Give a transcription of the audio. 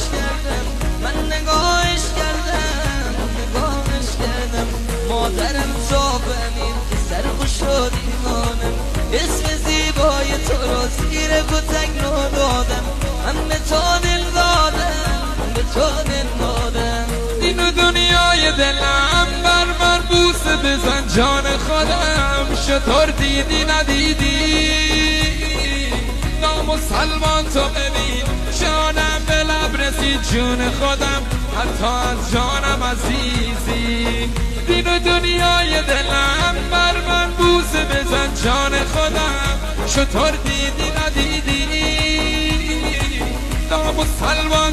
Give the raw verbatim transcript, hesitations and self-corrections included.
کردم، من نگاهش کردم، نگاهش کردم. مادرم تا بمین که سرخو شد ایمانم، اسم زیبای تو را زیر کتک رو دادم. من به تو دل دادم، به تو دل دادم. این و دنیای دلم بر من بوسه بزن جان خودم. شطور دیدی ندیدی نامسلمان تو ببین، جانم به لب رسید جون خودم، حتی از جانم عزیزی. دین و دنیای دلم بر من بوسه بزن جان خودم. شطور دیدی ندیدی نامسلمان